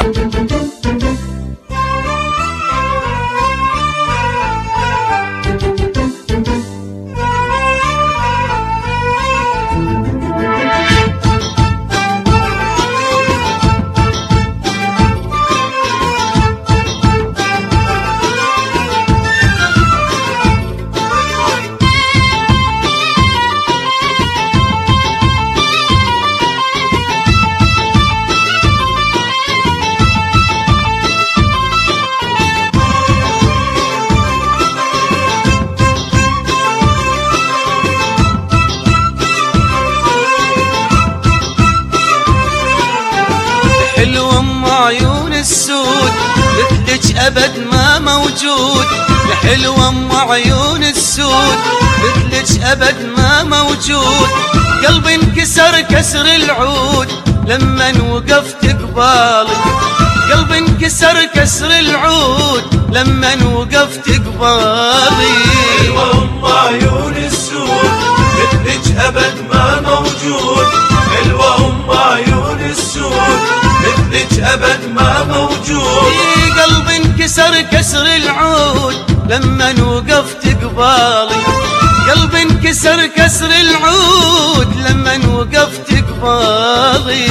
حلوة ام عيون السود مثلك ابد ما موجود. حلوة ام عيون السود مثلك ابد ما موجود. قلبي انكسر كسر العود لمن وقفت قبالي. قلبي انكسر كسر العود لمن وقفت قبالي. حلوة ام عيون السود مثلك ابد ما موجود. حلوة ام عيون السود مثلك ابد ما موجود. قلبي انكسر كسر العود لمن وقفت قبالي. قلبي انكسر كسر العود لمن وقفت قبالي.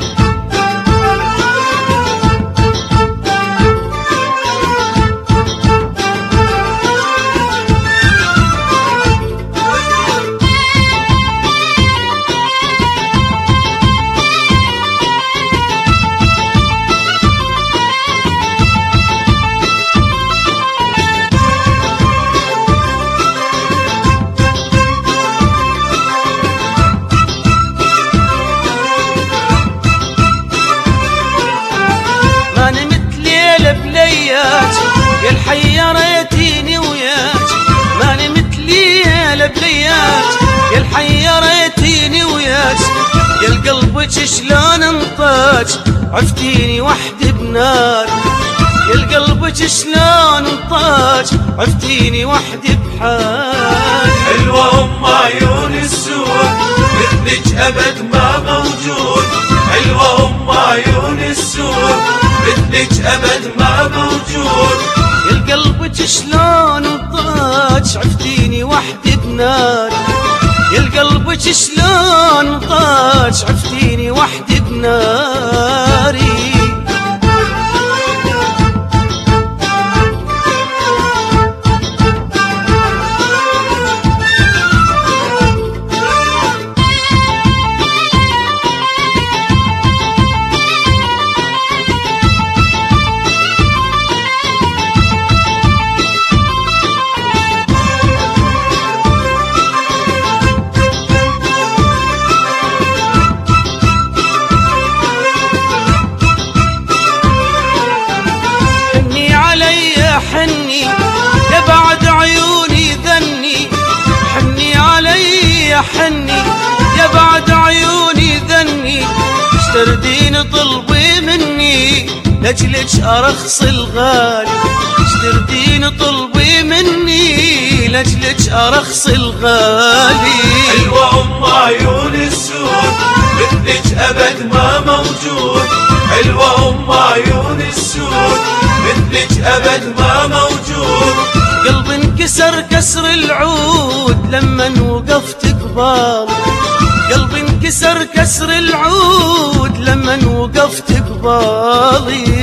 يا الحي ريتيني وياك. ماني مثلي يا لبليات. يا الحي ريتيني وياك. يا القلبك شلون انطاج عفتيني وحدي بنار. يا القلبك شلون انطاج عفتيني وحدي بحال. حلوة ام عيون السود مثلك ابد ما موجود. حلوة ام عيون السود مثلك ابد ما موجود. يا قلبك شلون انطاج عفتيني وحدي بنار. يا قلبك شلون انطاج عفتيني وحدي بناري. حني يا بعد عيوني ذني. حني علي حني يا بعد عيوني ذني. اشتردين طلبي مني لاجلك ارخص الغالي. اشتردين طلبي مني لاجلك ارخص الغالي. حلوة ام عيون السود مثلك ابد ما موجود. حلوة ام عيون السود مثلك ابد ما موجود. قلبي انكسر كسر العود لمن وقفت قبالي. قلبي انكسر كسر العود لمن وقفت قبالي.